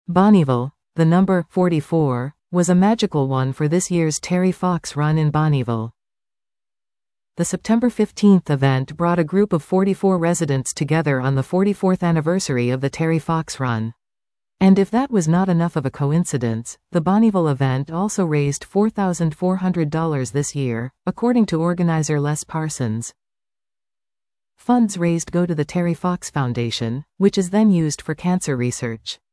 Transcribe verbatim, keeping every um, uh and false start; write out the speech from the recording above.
Bonnieville, the number forty-four, was a magical one for this year's Terry Fox Run in Bonnieville. The September fifteenth event brought a group of forty-four residents together on the forty-fourth anniversary of the Terry Fox Run. And if that was not enough of a coincidence, the Bonnieville event also raised four thousand four hundred dollars this year, according to organizer Les Parsons. Funds raised go to the Terry Fox Foundation, which is then used for cancer research.